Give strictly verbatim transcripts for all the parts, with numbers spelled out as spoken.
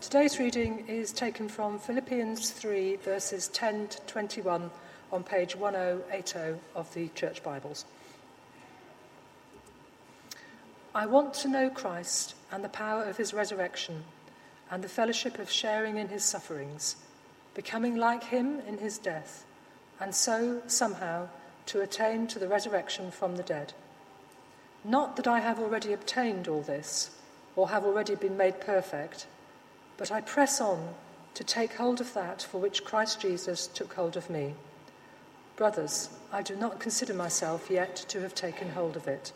Today's reading is taken from Philippians three, verses ten to twenty-one on page ten eighty of the Church Bibles. I want to know Christ and the power of his resurrection and the fellowship of sharing in his sufferings, becoming like him in his death, and so, somehow, to attain to the resurrection from the dead. Not that I have already obtained all this, or have already been made perfect, but I press on to take hold of that for which Christ Jesus took hold of me. Brothers, I do not consider myself yet to have taken hold of it.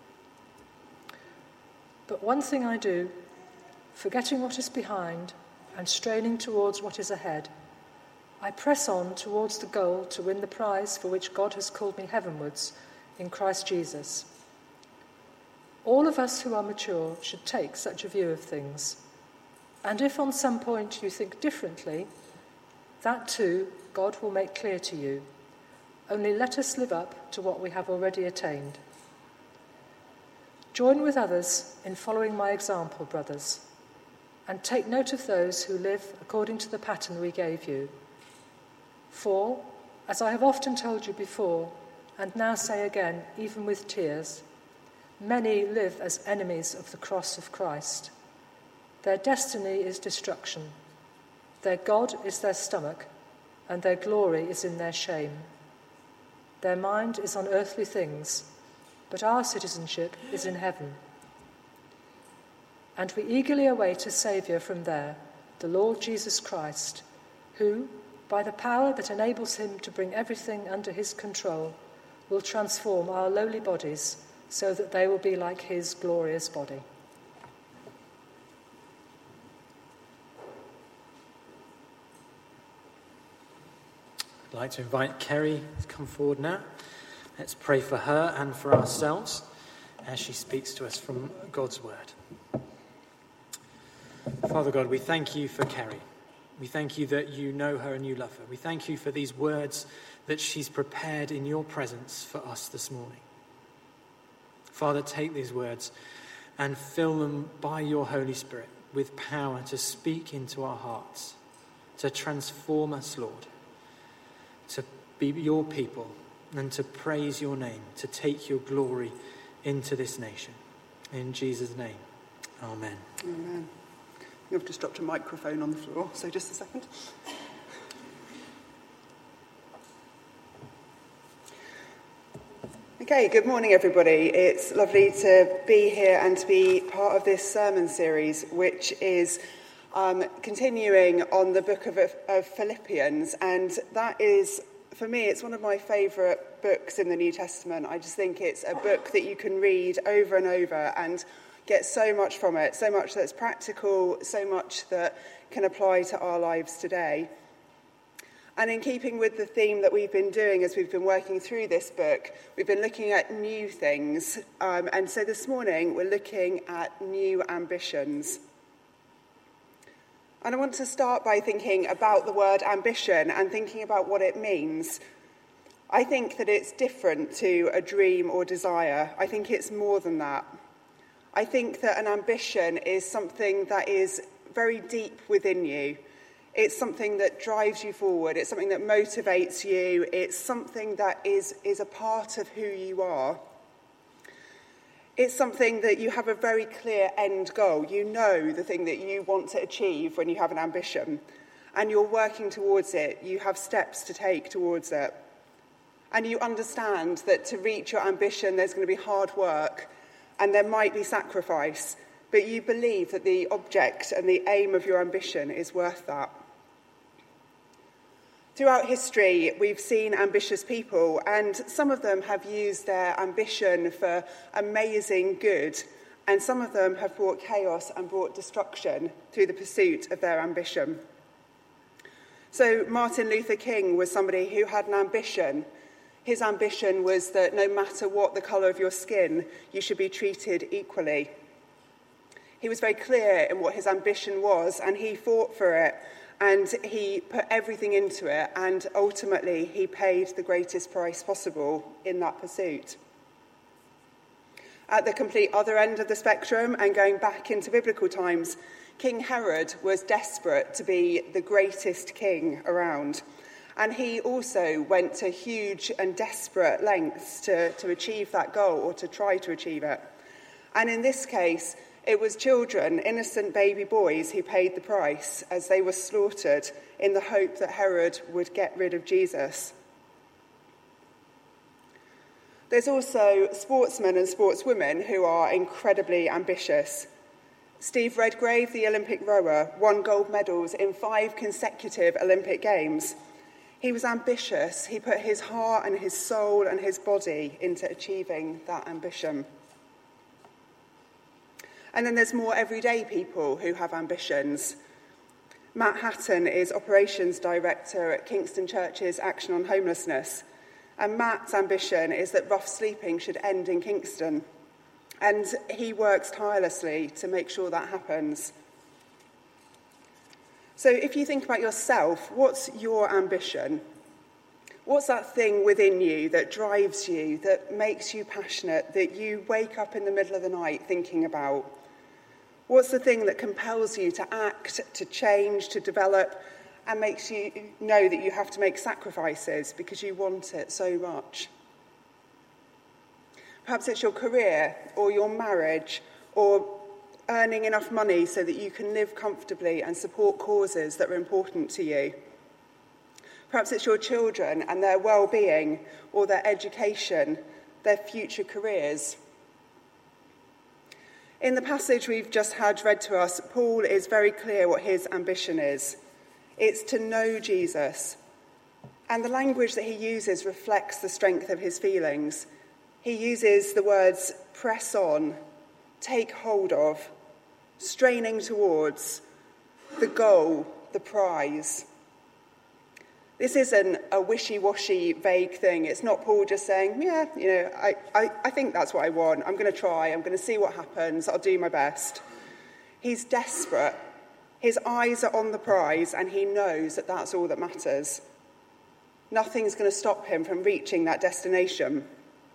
But one thing I do, forgetting what is behind and straining towards what is ahead, I press on towards the goal to win the prize for which God has called me heavenwards in Christ Jesus. All of us who are mature should take such a view of things. And if on some point you think differently, that too God will make clear to you. Only let us live up to what we have already attained. Join with others in following my example, brothers, and take note of those who live according to the pattern we gave you. For, as I have often told you before, and now say again, even with tears, many live as enemies of the cross of Christ. Their destiny is destruction. Their God is their stomach, and their glory is in their shame. Their mind is on earthly things, but our citizenship is in heaven. And we eagerly await a Saviour from there, the Lord Jesus Christ, who, by the power that enables him to bring everything under his control, will transform our lowly bodies so that they will be like his glorious body. I'd like to invite Kerry to come forward now. Let's pray for her and for ourselves as she speaks to us from God's word. Father God, we thank you for Kerry. We thank you that you know her and you love her. We thank you for these words that she's prepared in your presence for us this morning. Father, take these words and fill them by your Holy Spirit with power to speak into our hearts, to transform us, Lord, to be your people and to praise your name, to take your glory into this nation. In Jesus' name, amen. Amen. You've just dropped a microphone on the floor, so just a second. Okay, good morning everybody. It's lovely to be here and to be part of this sermon series, which is um, continuing on the book of, of Philippians, and that is, for me, it's one of my favourite books in the New Testament. I just think it's a book that you can read over and over and get so much from it, so much that's practical, so much that can apply to our lives today. And in keeping with the theme that we've been doing as we've been working through this book, we've been looking at new things. Um, and so this morning we're looking at new ambitions. And I want to start by thinking about the word ambition and thinking about what it means. I think that it's different to a dream or desire. I think it's more than that. I think that an ambition is something that is very deep within you. It's something that drives you forward. It's something that motivates you. It's something that is, is a part of who you are. It's something that you have a very clear end goal. You know the thing that you want to achieve when you have an ambition, and you're working towards it. You have steps to take towards it. And you understand that to reach your ambition, there's going to be hard work, and there might be sacrifice, but you believe that the object and the aim of your ambition is worth that. Throughout history, we've seen ambitious people, and some of them have used their ambition for amazing good, and some of them have brought chaos and brought destruction through the pursuit of their ambition. So Martin Luther King was somebody who had an ambition. His ambition was that no matter what the colour of your skin, you should be treated equally. He was very clear in what his ambition was, and he fought for it, and he put everything into it, and ultimately he paid the greatest price possible in that pursuit. At the complete other end of the spectrum, and going back into biblical times, King Herod was desperate to be the greatest king around. And he also went to huge and desperate lengths to, to achieve that goal, or to try to achieve it. And in this case, it was children, innocent baby boys, who paid the price as they were slaughtered in the hope that Herod would get rid of Jesus. There's also sportsmen and sportswomen who are incredibly ambitious. Steve Redgrave, the Olympic rower, won gold medals in five consecutive Olympic Games. He was ambitious. He put his heart and his soul and his body into achieving that ambition. And then there's more everyday people who have ambitions. Matt Hatton is Operations Director at Kingston Church's Action on Homelessness. And Matt's ambition is that rough sleeping should end in Kingston. And he works tirelessly to make sure that happens. So if you think about yourself, what's your ambition? What's that thing within you that drives you, that makes you passionate, that you wake up in the middle of the night thinking about? What's the thing that compels you to act, to change, to develop, and makes you know that you have to make sacrifices because you want it so much? Perhaps it's your career or your marriage or earning enough money so that you can live comfortably and support causes that are important to you. Perhaps it's your children and their well-being or their education, their future careers. In the passage we've just had read to us, Paul is very clear what his ambition is. It's to know Jesus. And the language that he uses reflects the strength of his feelings. He uses the words press on, take hold of, straining towards, the goal, the prize. This isn't a wishy-washy, vague thing. It's not Paul just saying, yeah, you know, I, I, I think that's what I want. I'm going to try. I'm going to see what happens. I'll do my best. He's desperate. His eyes are on the prize, and he knows that that's all that matters. Nothing's going to stop him from reaching that destination.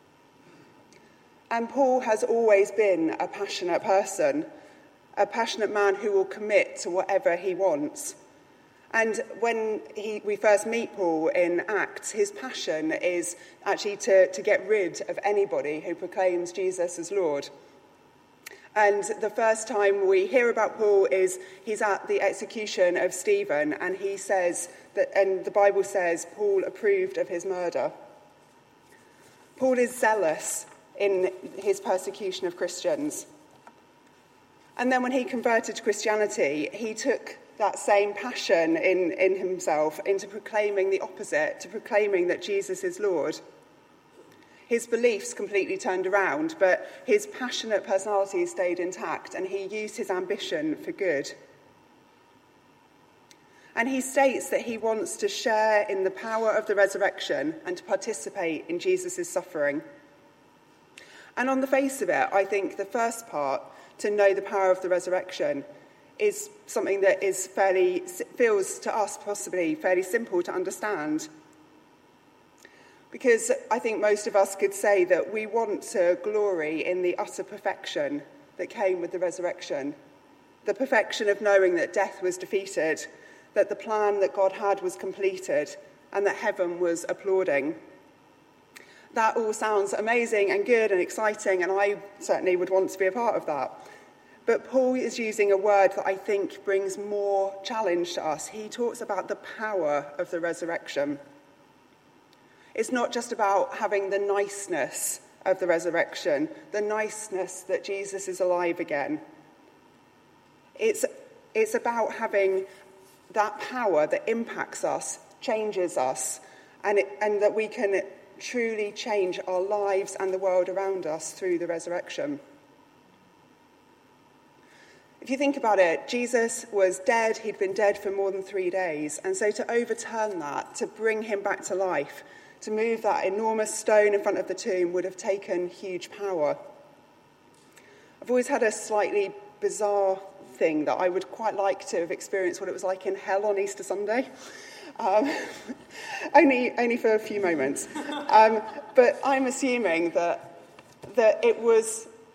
And Paul has always been a passionate person, a passionate man who will commit to whatever he wants. And when he, we first meet Paul in Acts, his passion is actually to, to get rid of anybody who proclaims Jesus as Lord. And the first time we hear about Paul is he's at the execution of Stephen, and he says that, and the Bible says Paul approved of his murder. Paul is zealous in his persecution of Christians. And then when he converted to Christianity, he took that same passion in, in himself into proclaiming the opposite, to proclaiming that Jesus is Lord. His beliefs completely turned around, but his passionate personality stayed intact, and he used his ambition for good. And he states that he wants to share in the power of the resurrection and to participate in Jesus' suffering. And on the face of it, I think the first part, to know the power of the resurrection, is something that is fairly, feels to us possibly fairly simple to understand. Because I think most of us could say that we want to glory in the utter perfection that came with the resurrection. The perfection of knowing that death was defeated, that the plan that God had was completed, and that heaven was applauding. That all sounds amazing and good and exciting, and I certainly would want to be a part of that. But Paul is using a word that I think brings more challenge to us. He talks about the power of the resurrection. It's not just about having the niceness of the resurrection, the niceness that Jesus is alive again. It's, it's about having that power that impacts us, changes us, and, it, and that we can truly change our lives and the world around us through the resurrection. If you think about it, Jesus was dead. He'd been dead for more than three days. And so to overturn that, to bring him back to life, to move that enormous stone in front of the tomb would have taken huge power. I've always had a slightly bizarre thing that I would quite like to have experienced what it was like in hell on Easter Sunday. Um, only, only for a few moments. Um, but I'm assuming that, that it was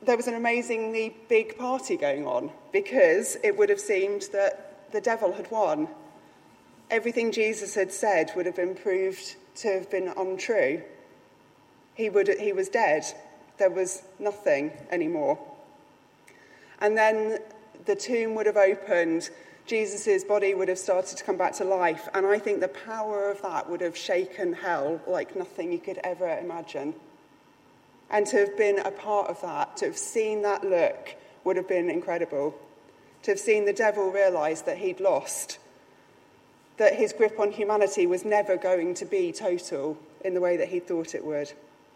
there was an amazingly big party going on, because it would have seemed that the devil had won. Everything Jesus had said would have been proved to have been untrue. He would, he was dead. There was nothing anymore. And then the tomb would have opened. Jesus' body would have started to come back to life. And I think the power of that would have shaken hell like nothing you could ever imagine. And to have been a part of that, to have seen that look, would have been incredible. To have seen the devil realise that he'd lost, that his grip on humanity was never going to be total in the way that he thought it would.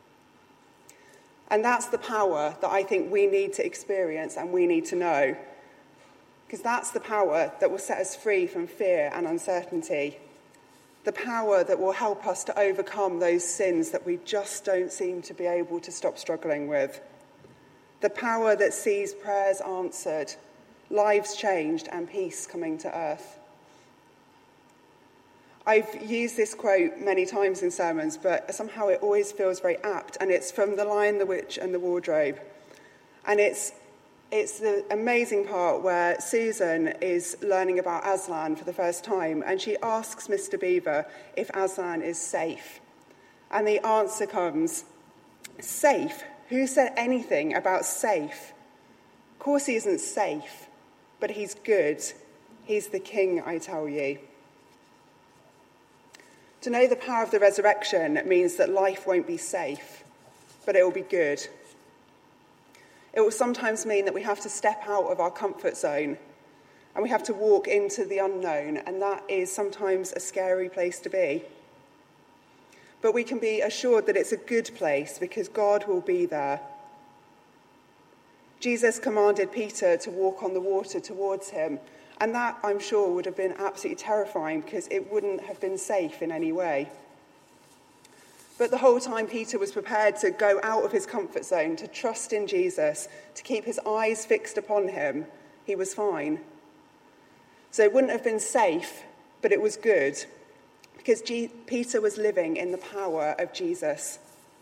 And that's the power that I think we need to experience and we need to know. Because that's the power that will set us free from fear and uncertainty. The power that will help us to overcome those sins that we just don't seem to be able to stop struggling with. The power that sees prayers answered, lives changed, and peace coming to earth. I've used this quote many times in sermons, but somehow it always feels very apt, and it's from The Lion, the Witch and the Wardrobe. And it's it's the amazing part where Susan is learning about Aslan for the first time, and she asks Mister Beaver if Aslan is safe. And the answer comes, safe? Who said anything about safe? Of course he isn't safe, but he's good. He's the king, I tell you. To know the power of the resurrection means that life won't be safe, but it will be good. It will sometimes mean that we have to step out of our comfort zone and we have to walk into the unknown, and that is sometimes a scary place to be. But we can be assured that it's a good place because God will be there. Jesus commanded Peter to walk on the water towards him, and that, I'm sure, would have been absolutely terrifying because it wouldn't have been safe in any way. But the whole time Peter was prepared to go out of his comfort zone, to trust in Jesus, to keep his eyes fixed upon him, he was fine. So it wouldn't have been safe, but it was good, because G- Peter was living in the power of Jesus.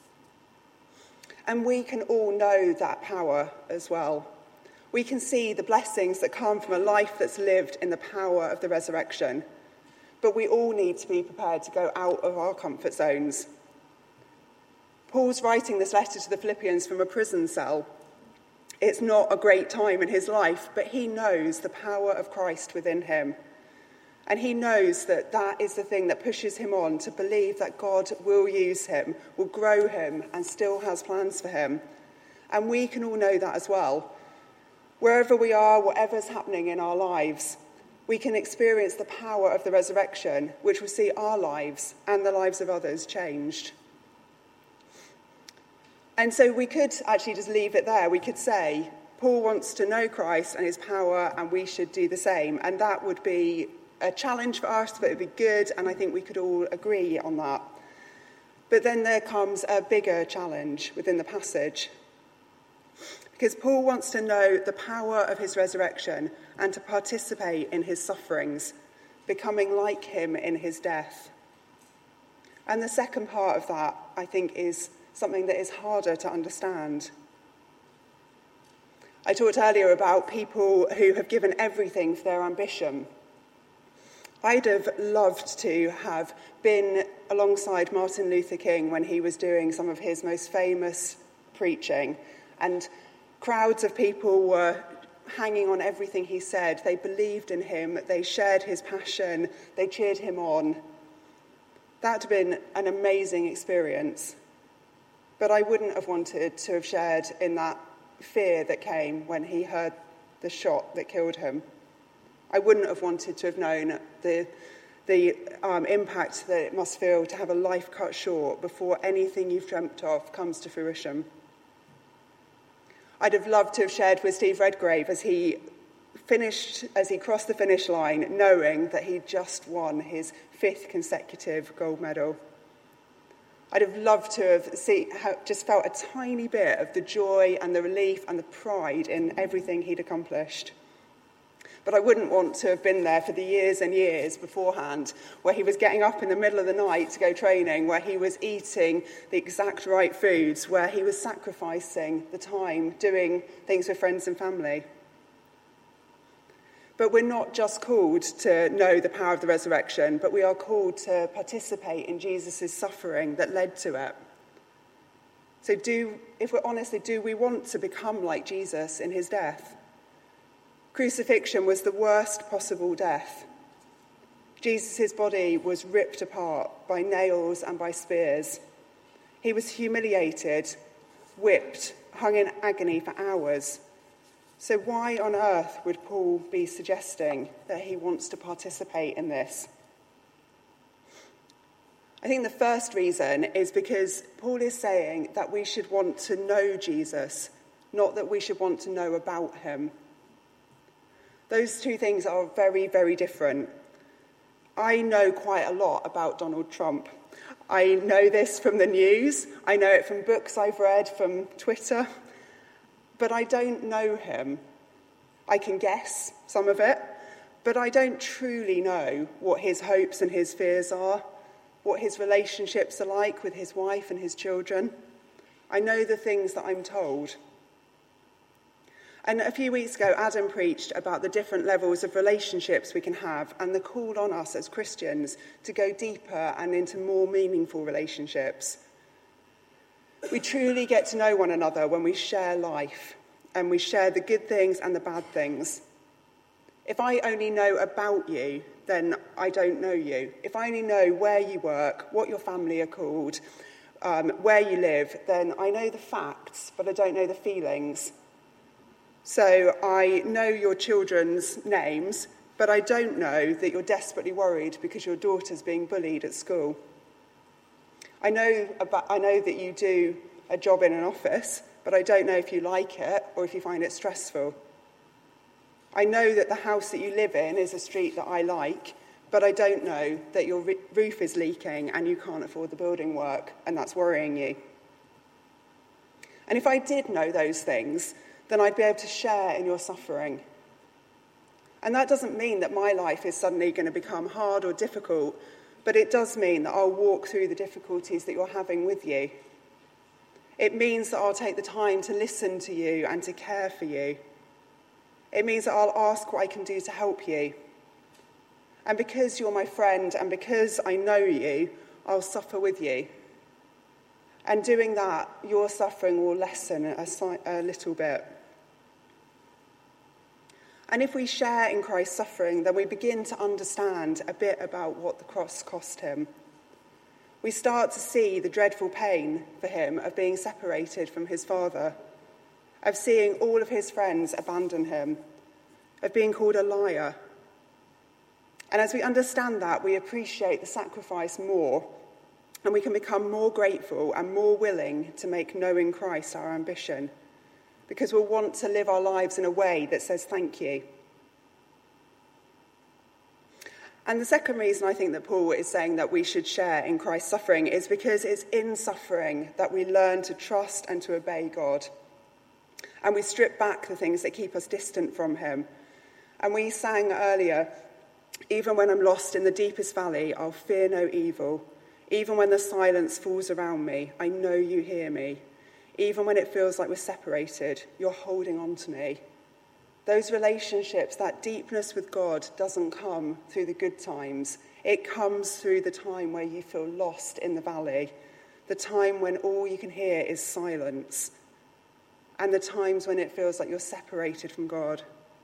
And we can all know that power as well. We can see the blessings that come from a life that's lived in the power of the resurrection. But we all need to be prepared to go out of our comfort zones. Paul's writing this letter to the Philippians from a prison cell. It's not a great time in his life, but he knows the power of Christ within him. And he knows that that is the thing that pushes him on to believe that God will use him, will grow him, and still has plans for him. And we can all know that as well. Wherever we are, whatever's happening in our lives, we can experience the power of the resurrection, which will see our lives and the lives of others changed. And so we could actually just leave it there. We could say, Paul wants to know Christ and his power, and we should do the same. And that would be a challenge for us, but it would be good, and I think we could all agree on that. But then there comes a bigger challenge within the passage. Because Paul wants to know the power of his resurrection and to participate in his sufferings, becoming like him in his death. And the second part of that, I think, is something that is harder to understand. I talked earlier about people who have given everything for their ambition. I'd have loved to have been alongside Martin Luther King when he was doing some of his most famous preaching, and crowds of people were hanging on everything he said. They believed in him, they shared his passion, they cheered him on. That had been an amazing experience. But I wouldn't have wanted to have shared in that fear that came when he heard the shot that killed him. I wouldn't have wanted to have known the, the um, impact that it must feel to have a life cut short before anything you've dreamt of comes to fruition. I'd have loved to have shared with Steve Redgrave as he finished, as he crossed the finish line, knowing that he'd just won his fifth consecutive gold medal. I'd have loved to have see, just felt a tiny bit of the joy and the relief and the pride in everything he'd accomplished. But I wouldn't want to have been there for the years and years beforehand, where he was getting up in the middle of the night to go training, where he was eating the exact right foods, where he was sacrificing the time, doing things with friends and family. But we're not just called to know the power of the resurrection, but we are called to participate in Jesus' suffering that led to it. So do, if we're honest, do we want to become like Jesus in his death? Crucifixion was the worst possible death. Jesus' body was ripped apart by nails and by spears. He was humiliated, whipped, hung in agony for hours. So why on earth would Paul be suggesting that he wants to participate in this? I think the first reason is because Paul is saying that we should want to know Jesus, not that we should want to know about him. Those two things are very, very different. I know quite a lot about Donald Trump. I know this from the news. I know it from books I've read, from Twitter. But I don't know him. I can guess some of it, but I don't truly know what his hopes and his fears are, what his relationships are like with his wife and his children. I know the things that I'm told. And a few weeks ago, Adam preached about the different levels of relationships we can have and the call on us as Christians to go deeper and into more meaningful relationships. We truly get to know one another when we share life and we share the good things and the bad things. If I only know about you, then I don't know you. If I only know where you work, what your family are called, um, where you live, then I know the facts, but I don't know the feelings. So I know your children's names, but I don't know that you're desperately worried because your daughter's being bullied at school. I know about, I know that you do a job in an office, but I don't know if you like it or if you find it stressful. I know that the house that you live in is a street that I like, but I don't know that your roof is leaking and you can't afford the building work, and that's worrying you. And if I did know those things, then I'd be able to share in your suffering. And that doesn't mean that my life is suddenly going to become hard or difficult, but it does mean that I'll walk through the difficulties that you're having with you. It means that I'll take the time to listen to you and to care for you. It means that I'll ask what I can do to help you. And because you're my friend and because I know you, I'll suffer with you. And doing that, your suffering will lessen a, a little bit. And if we share in Christ's suffering, then we begin to understand a bit about what the cross cost him. We start to see the dreadful pain for him of being separated from his Father, of seeing all of his friends abandon him, of being called a liar. And as we understand that, we appreciate the sacrifice more, and we can become more grateful and more willing to make knowing Christ our ambition, because we'll want to live our lives in a way that says thank you. And the second reason I think that Paul is saying that we should share in Christ's suffering is because it's in suffering that we learn to trust and to obey God. And we strip back the things that keep us distant from him. And we sang earlier, even when I'm lost in the deepest valley, I'll fear no evil. Even when the silence falls around me, I know you hear me. Even when it feels like we're separated, you're holding on to me. Those relationships, that deepness with God doesn't come through the good times. It comes through the time where you feel lost in the valley, the time when all you can hear is silence, and the times when it feels like you're separated from God.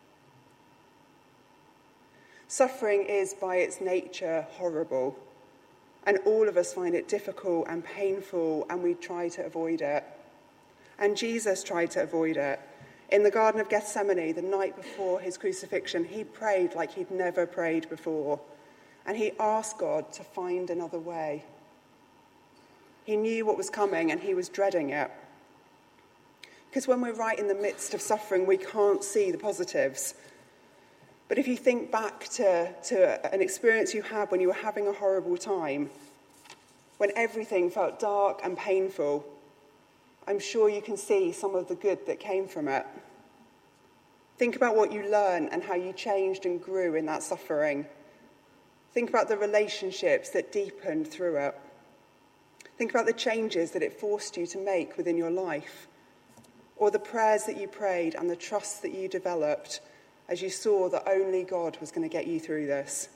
Suffering is by its nature horrible, and all of us find it difficult and painful, and we try to avoid it. And Jesus tried to avoid it. In the Garden of Gethsemane, the night before his crucifixion, he prayed like he'd never prayed before. And he asked God to find another way. He knew what was coming and he was dreading it. Because when we're right in the midst of suffering, we can't see the positives. But if you think back to, to an experience you had when you were having a horrible time, when everything felt dark and painful, I'm sure you can see some of the good that came from it. Think about what you learned and how you changed and grew in that suffering. Think about the relationships that deepened through it. Think about the changes that it forced you to make within your life, or the prayers that you prayed and the trust that you developed as you saw that only God was going to get you through this.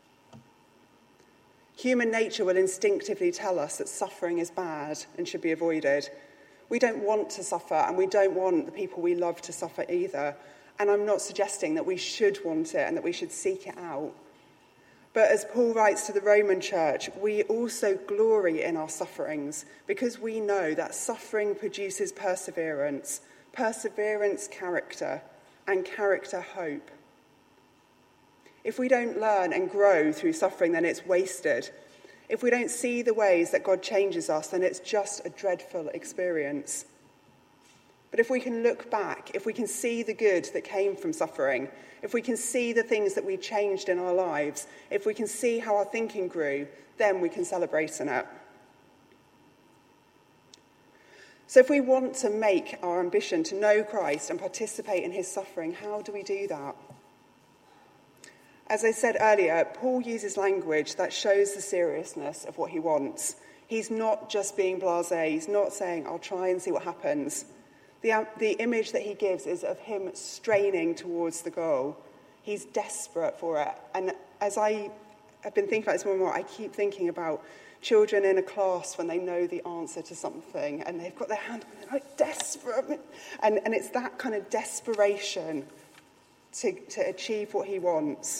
Human nature will instinctively tell us that suffering is bad and should be avoided. We don't want to suffer, and we don't want the people we love to suffer either. And I'm not suggesting that we should want it and that we should seek it out. But as Paul writes to the Roman church, we also glory in our sufferings because we know that suffering produces perseverance, perseverance character, and character hope. If we don't learn and grow through suffering, then it's wasted. If we don't see the ways that God changes us, then it's just a dreadful experience. But if we can look back, if we can see the good that came from suffering, if we can see the things that we changed in our lives, if we can see how our thinking grew, then we can celebrate in it. So if we want to make our ambition to know Christ and participate in his suffering, how do we do that? As I said earlier, Paul uses language that shows the seriousness of what he wants. He's not just being blasé. He's not saying, I'll try and see what happens. The, the image that he gives is of him straining towards the goal. He's desperate for it. And as I have been thinking about this more and more, I keep thinking about children in a class when they know the answer to something and they've got their hand up and they're like desperate. And, and it's that kind of desperation to, to achieve what he wants.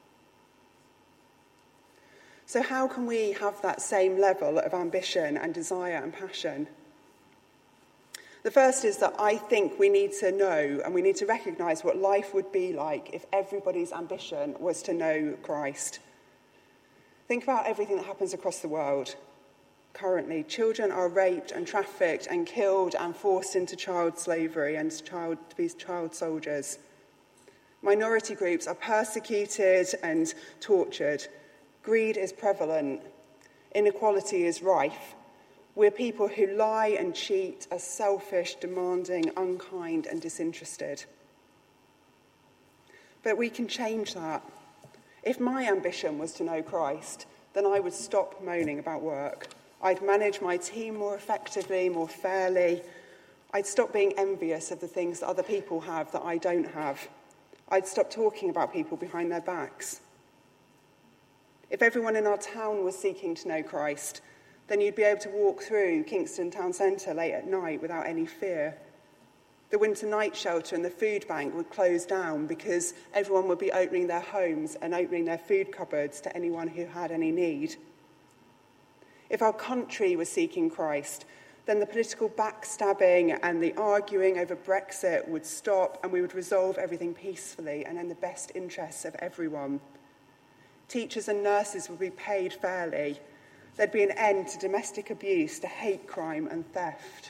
So how can we have that same level of ambition and desire and passion? The first is that I think we need to know and we need to recognise what life would be like if everybody's ambition was to know Christ. Think about everything that happens across the world. Currently, children are raped and trafficked and killed and forced into child slavery and child, to be child soldiers. Minority groups are persecuted and tortured. Greed is prevalent. Inequality is rife. We're people who lie and cheat, are selfish, demanding, unkind, and disinterested. But we can change that. If my ambition was to know Christ, then I would stop moaning about work. I'd manage my team more effectively, more fairly. I'd stop being envious of the things that other people have that I don't have. I'd stop talking about people behind their backs. If everyone in our town was seeking to know Christ, then you'd be able to walk through Kingston Town Centre late at night without any fear. The winter night shelter and the food bank would close down because everyone would be opening their homes and opening their food cupboards to anyone who had any need. If our country was seeking Christ, then the political backstabbing and the arguing over Brexit would stop and we would resolve everything peacefully and in the best interests of everyone. Teachers and nurses would be paid fairly. There'd be an end to domestic abuse, to hate crime and theft.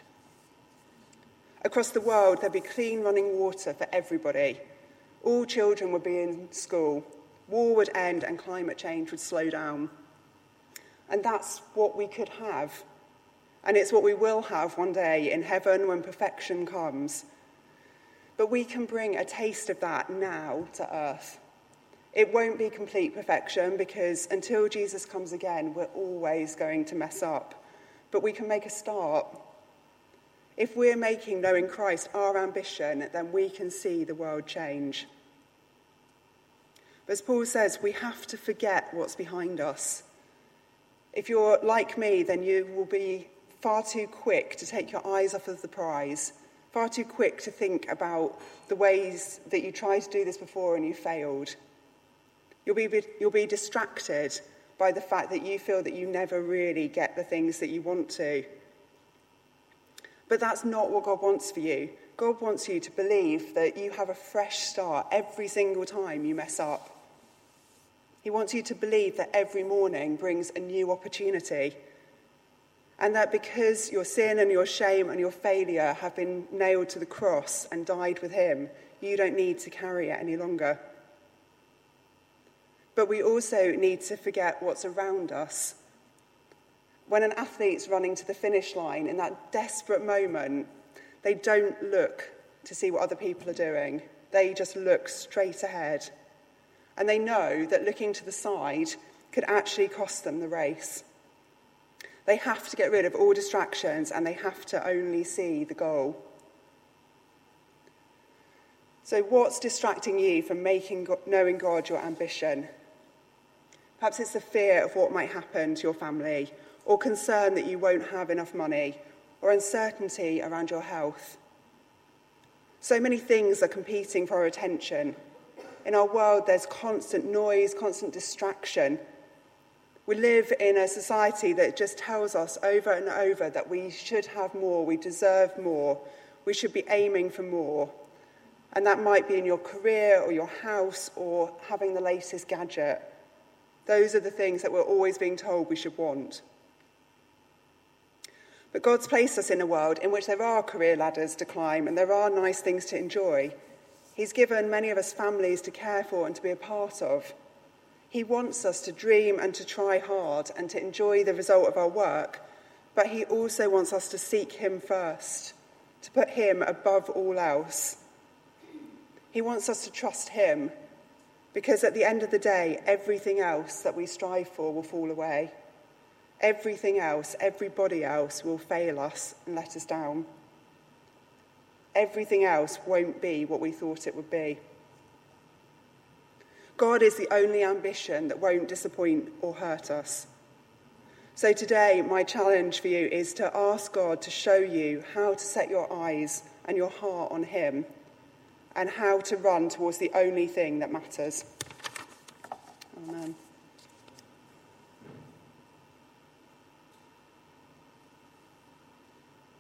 Across the world, there'd be clean running water for everybody. All children would be in school. War would end and climate change would slow down. And that's what we could have. And it's what we will have one day in heaven when perfection comes. But we can bring a taste of that now to earth. It won't be complete perfection because until Jesus comes again, we're always going to mess up. But we can make a start. If we're making knowing Christ our ambition, then we can see the world change. But as Paul says, we have to forget what's behind us. If you're like me, then you will be far too quick to take your eyes off of the prize, far too quick to think about the ways that you tried to do this before and you failed. You'll be, you'll be distracted by the fact that you feel that you never really get the things that you want to. But that's not what God wants for you. God wants you to believe that you have a fresh start every single time you mess up. He wants you to believe that every morning brings a new opportunity. And that because your sin and your shame and your failure have been nailed to the cross and died with him, you don't need to carry it any longer. But we also need to forget what's around us. When an athlete's running to the finish line, in that desperate moment, they don't look to see what other people are doing. They just look straight ahead. And they know that looking to the side could actually cost them the race. They have to get rid of all distractions and they have to only see the goal. So what's distracting you from making knowing God your ambition? Perhaps it's the fear of what might happen to your family, or concern that you won't have enough money, or uncertainty around your health. So many things are competing for our attention. In our world, there's constant noise, constant distraction. We live in a society that just tells us over and over that we should have more, we deserve more, we should be aiming for more. And that might be in your career or your house or having the latest gadget. Those are the things that we're always being told we should want. But God's placed us in a world in which there are career ladders to climb and there are nice things to enjoy. He's given many of us families to care for and to be a part of. He wants us to dream and to try hard and to enjoy the result of our work, but he also wants us to seek him first, to put him above all else. He wants us to trust him, because at the end of the day, everything else that we strive for will fall away. Everything else, everybody else will fail us and let us down. Everything else won't be what we thought it would be. God is the only ambition that won't disappoint or hurt us. So today, my challenge for you is to ask God to show you how to set your eyes and your heart on him, and how to run towards the only thing that matters. Amen.